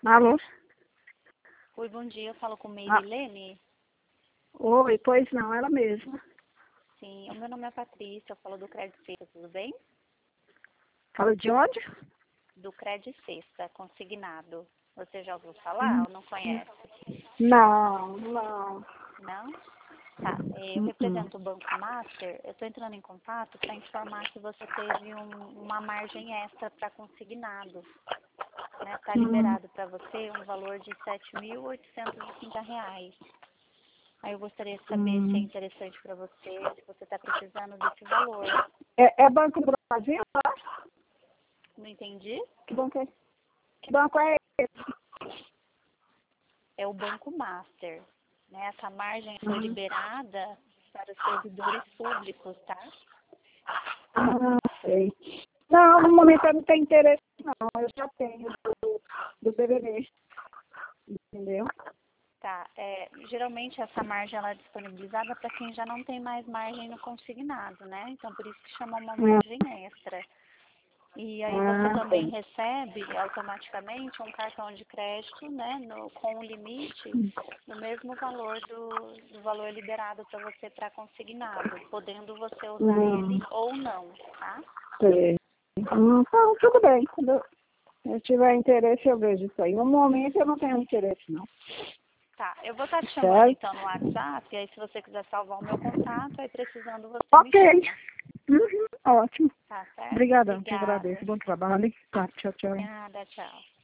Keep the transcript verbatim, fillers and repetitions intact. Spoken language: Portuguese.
Alô? Oi, bom dia. Eu falo com Ah, Meirlene. oi, pois não, ela mesma. Sim, o meu nome é Patrícia, eu falo do Crédito Sexta, tudo bem? Fala de onde? Do Crédito Sexta, consignado. Você já ouviu falar Hum, ou não conhece? Não, não. Não? Tá, eh, eu Hum, hum. represento o Banco Master. Eu estou entrando em contato para informar que você teve um- uma margem extra para consignado. Está Hum, liberado para você um valor de sete mil oitocentos e trinta reais. Aí eu gostaria de saber se é hum. interessante para você, se você está precisando desse valor. É, é Banco do Brasil, tá? Não entendi? Que banco é? Que banco é esse? É o Banco Master. Né? Essa margem foi Hum. liberada para os servidores públicos, tá? Ah, sei. Não, no momento eu não tenho interesse, não. Eu já tenho do, do B B B, entendeu? Tá. É, geralmente essa margem ela é disponibilizada para quem já não tem mais margem no consignado, né? Então por isso que chama uma Hum. margem extra. E aí você Ah, também sei. recebe automaticamente um cartão de crédito, né, no, com o limite no mesmo valor do, do valor liberado para você para consignado, podendo você usar Hum, ele ou não, tá? sei. Hum, então, tudo bem. Quando eu eu tiver interesse, eu vejo isso aí. No momento, eu não tenho interesse, não. Tá, eu vou estar te chamando Certo? então no WhatsApp, aí se você quiser salvar o meu contato, aí precisando você me Ok. chama. Uhum, ótimo. Tá certo? Obrigadão, te Obrigada. agradeço. Bom trabalho. Tá, tchau, tchau. Nada, tchau.